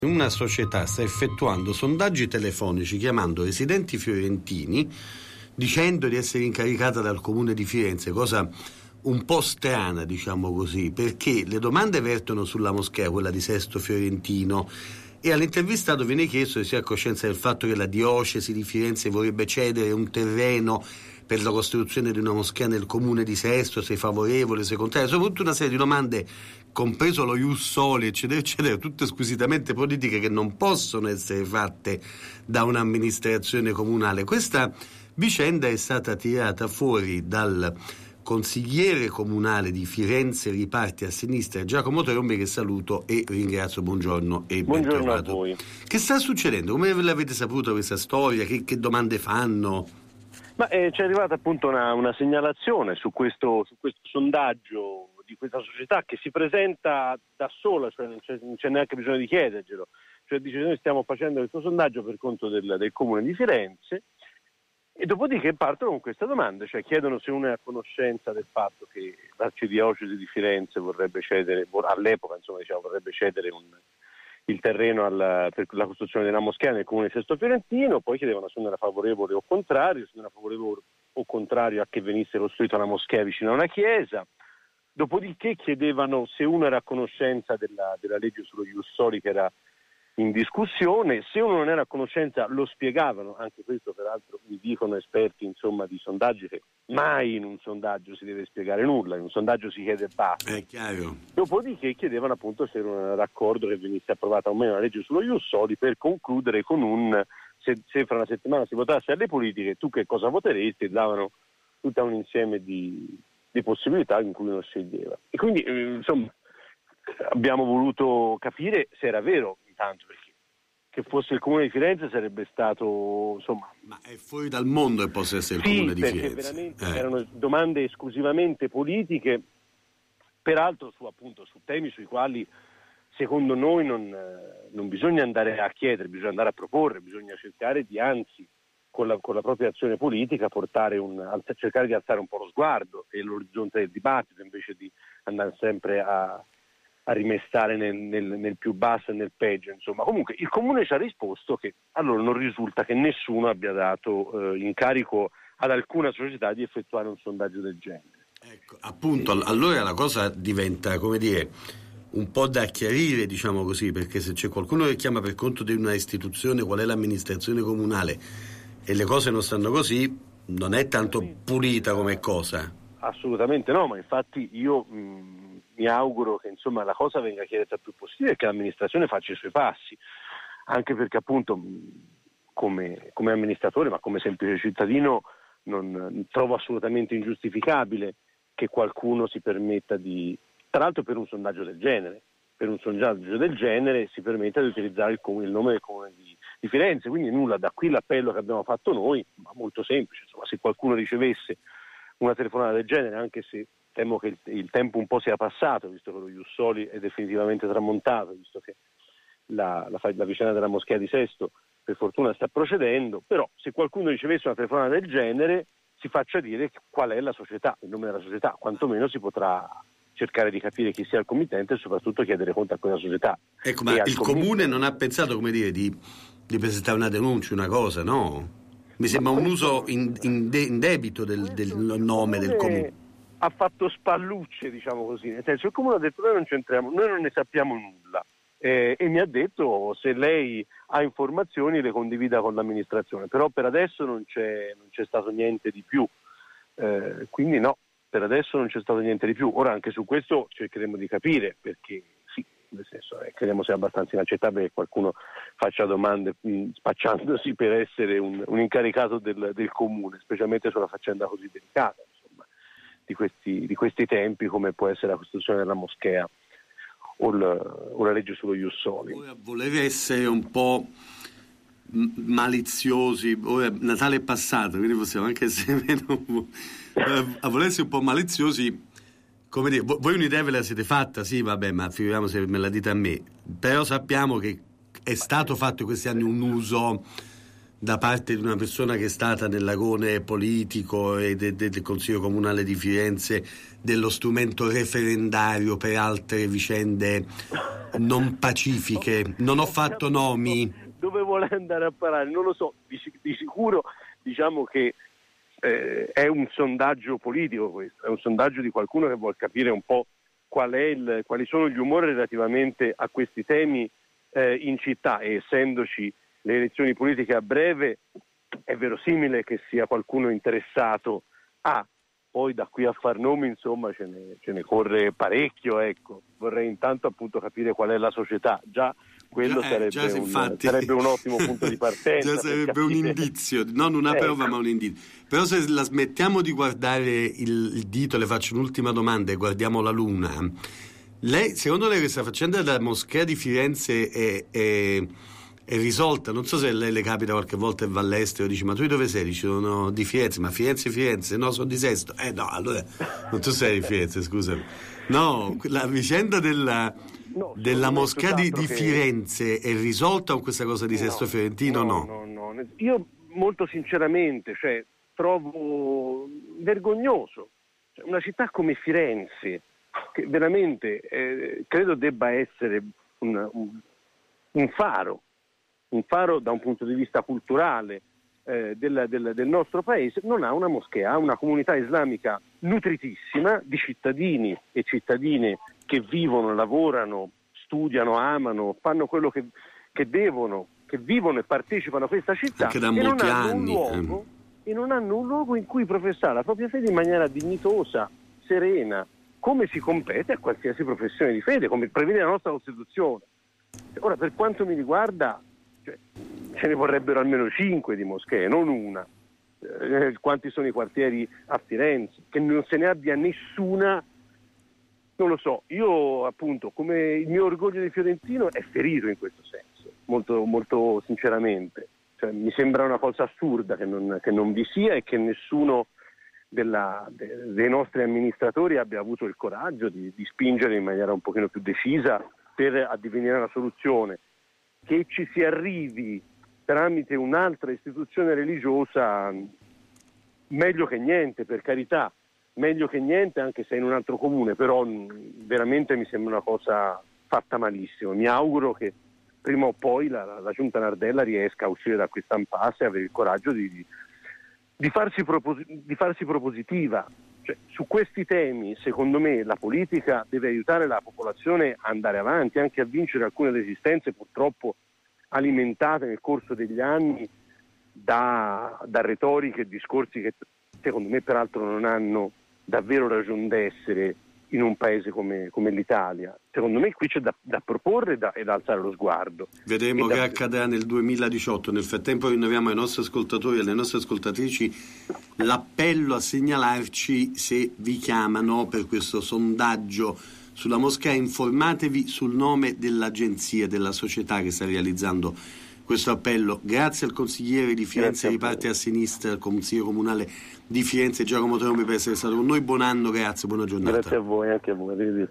Una società sta effettuando sondaggi telefonici chiamando residenti fiorentini dicendo di essere incaricata dal comune di Firenze, cosa un po' strana, diciamo così, perché le domande vertono sulla moschea, quella di Sesto Fiorentino, e all'intervistato viene chiesto se sia a coscienza del fatto che la diocesi di Firenze vorrebbe cedere un terreno per la costruzione di una moschea nel comune di Sesto, sei favorevole, sei contrario, soprattutto una serie di domande, compreso lo ius soli, eccetera, eccetera, tutte squisitamente politiche che non possono essere fatte da un'amministrazione comunale. Questa vicenda è stata tirata fuori dal consigliere comunale di Firenze Riparti a sinistra, Giacomo Trombi, che saluto e ringrazio. Buongiorno e buongiorno a voi. Che sta succedendo? Come l'avete saputo questa storia? Che domande fanno? Ma ci è arrivata appunto una segnalazione su questo sondaggio di questa società che si presenta da sola, cioè non c'è neanche bisogno di chiederglielo, cioè dice: noi stiamo facendo questo sondaggio per conto del comune di Firenze, e dopodiché partono con questa domanda, cioè chiedono se uno è a conoscenza del fatto che l'arcidiocesi di Firenze vorrebbe cedere, all'epoca vorrebbe cedere il terreno per la costruzione della moschea nel comune di Sesto Fiorentino. Poi chiedevano se uno era favorevole o contrario, se uno era favorevole o contrario a che venisse costruita una moschea vicino a una chiesa. Dopodiché chiedevano se uno era a conoscenza della legge sullo ius soli che era in discussione. Se uno non era a conoscenza lo spiegavano, anche questo peraltro mi dicono esperti di sondaggi che mai in un sondaggio si deve spiegare nulla, in un sondaggio si chiede basta. È chiaro. Dopodiché chiedevano appunto se uno era d'accordo che venisse approvata o meno la legge sullo ius soli, per concludere con se fra una settimana si votasse alle politiche, tu che cosa voteresti? E davano tutto un insieme di possibilità in cui uno sceglieva. E quindi abbiamo voluto capire se era vero, intanto, perché che fosse il comune di Firenze sarebbe stato Ma è fuori dal mondo che possa essere il comune di Firenze. Perché veramente erano domande esclusivamente politiche, peraltro su temi sui quali secondo noi non bisogna andare a chiedere, bisogna andare a proporre, bisogna cercare di, anzi, con la propria azione politica cercare di alzare un po' lo sguardo e l'orizzonte del dibattito, invece di andare sempre a rimestare nel più basso e nel peggio. Comunque il comune ci ha risposto che allora non risulta che nessuno abbia dato incarico ad alcuna società di effettuare un sondaggio del genere. Ecco, appunto, allora la cosa diventa, come dire, un po' da chiarire, diciamo così, perché se c'è qualcuno che chiama per conto di una istituzione, qual è l'amministrazione comunale, e le cose non stanno così, non è tanto pulita come cosa. Assolutamente no, ma infatti io mi auguro che la cosa venga chiarita il più possibile e che l'amministrazione faccia i suoi passi, anche perché appunto come amministratore, ma come semplice cittadino, non trovo assolutamente ingiustificabile che qualcuno si permetta tra l'altro per un sondaggio del genere, si permetta di utilizzare il nome del comune di Firenze. Quindi nulla, da qui l'appello che abbiamo fatto noi, ma molto semplice, se qualcuno ricevesse una telefonata del genere, anche se temo che il tempo un po' sia passato, visto che lo ius soli è definitivamente tramontato, visto che la vicenda della moschea di Sesto per fortuna sta procedendo, però se qualcuno ricevesse una telefonata del genere si faccia dire qual è la società, il nome della società, quantomeno si potrà cercare di capire chi sia il committente e soprattutto chiedere conto a quella società. Ecco, ma il comune non ha pensato, di presentare una denuncia, una cosa, no? Mi sembra un uso indebito del nome del comune. Ha fatto spallucce, diciamo così, nel senso il comune ha detto noi non ne sappiamo nulla, e mi ha detto se lei ha informazioni le condivida con l'amministrazione, però per adesso non c'è stato niente di più, quindi no, per adesso non c'è stato niente di più. Ora anche su questo cercheremo di capire, perché sì, nel senso crediamo sia abbastanza inaccettabile che qualcuno faccia domande spacciandosi per essere un incaricato del comune, specialmente su una faccenda così delicata, di questi tempi, come può essere la costruzione della moschea o la legge sullo ius soli. Ora, voler essere un po' maliziosi, ora Natale è passato, quindi possiamo anche essere meno a voler essere un po' maliziosi, come dire, voi un'idea ve la siete fatta, sì, vabbè, ma figuriamo se me la dite a me, però sappiamo che è stato fatto in questi anni un uso da parte di una persona che è stata nell'agone politico e del Consiglio Comunale di Firenze dello strumento referendario per altre vicende non pacifiche. Non ho fatto nomi. Dove vuole andare a parare? Non lo so, di sicuro diciamo che è un sondaggio politico questo, è un sondaggio di qualcuno che vuole capire un po' quali sono gli umori relativamente a questi temi in città, e essendoci le elezioni politiche a breve è verosimile che sia qualcuno interessato poi da qui a far nomi insomma ce ne corre parecchio, ecco. Vorrei intanto appunto capire qual è la società, già quello sarebbe un ottimo punto di partenza. Già sarebbe un indizio, non una prova ma un indizio. Però se la smettiamo di guardare il dito, le faccio un'ultima domanda e guardiamo la luna. Lei, secondo lei, questa faccenda della moschea di Firenze è risolta? Non so se a lei le capita qualche volta e va all'estero, dice ma tu di dove sei? Dice sono di Firenze, ma Firenze? No, sono di Sesto. No, allora non tu sei di Firenze, scusami. No, la vicenda della moschea di Firenze è risolta con questa cosa di Sesto Fiorentino? No. Io molto sinceramente trovo vergognoso una città come Firenze, che veramente credo debba essere un faro da un punto di vista culturale del nostro paese, non ha una moschea, ha una comunità islamica nutritissima di cittadini e cittadine che vivono, lavorano, studiano, amano, fanno quello che devono, che vivono e partecipano a questa città, anche da molti anni. E non hanno un luogo in cui professare la propria fede in maniera dignitosa, serena, come si compete a qualsiasi professione di fede, come prevede la nostra Costituzione. Ora, per quanto mi riguarda, ce ne vorrebbero almeno 5 di moschee, non una. Quanti sono i quartieri a Firenze? Che non se ne abbia nessuna, non lo so. Io appunto, come il mio orgoglio di fiorentino, è ferito in questo senso, molto, molto sinceramente. Mi sembra una cosa assurda che non vi sia e che nessuno dei nostri amministratori abbia avuto il coraggio di spingere in maniera un pochino più decisa per addivenire alla soluzione. Che ci si arrivi tramite un'altra istituzione religiosa, meglio che niente, per carità, meglio che niente anche se in un altro comune, però veramente mi sembra una cosa fatta malissimo. Mi auguro che prima o poi la Giunta Nardella riesca a uscire da questa impasse e avere il coraggio di farsi propositiva. Su questi temi, secondo me, la politica deve aiutare la popolazione a andare avanti, anche a vincere alcune resistenze purtroppo alimentate nel corso degli anni da retoriche e discorsi che secondo me peraltro non hanno davvero ragione d'essere in un paese come l'Italia. Secondo me qui c'è da proporre e da alzare lo sguardo. Vedremo che accadrà nel 2018. Nel frattempo rinnoviamo ai nostri ascoltatori e alle nostre ascoltatrici l'appello a segnalarci se vi chiamano per questo sondaggio sulla moschea. Informatevi sul nome dell'agenzia, della società che sta realizzando questo appello. Grazie al consigliere di Firenze Riparte a Sinistra, al Consiglio Comunale di Firenze, Giacomo Trombi, per essere stato con noi. Buon anno, grazie, buona giornata. Grazie a voi, anche a voi.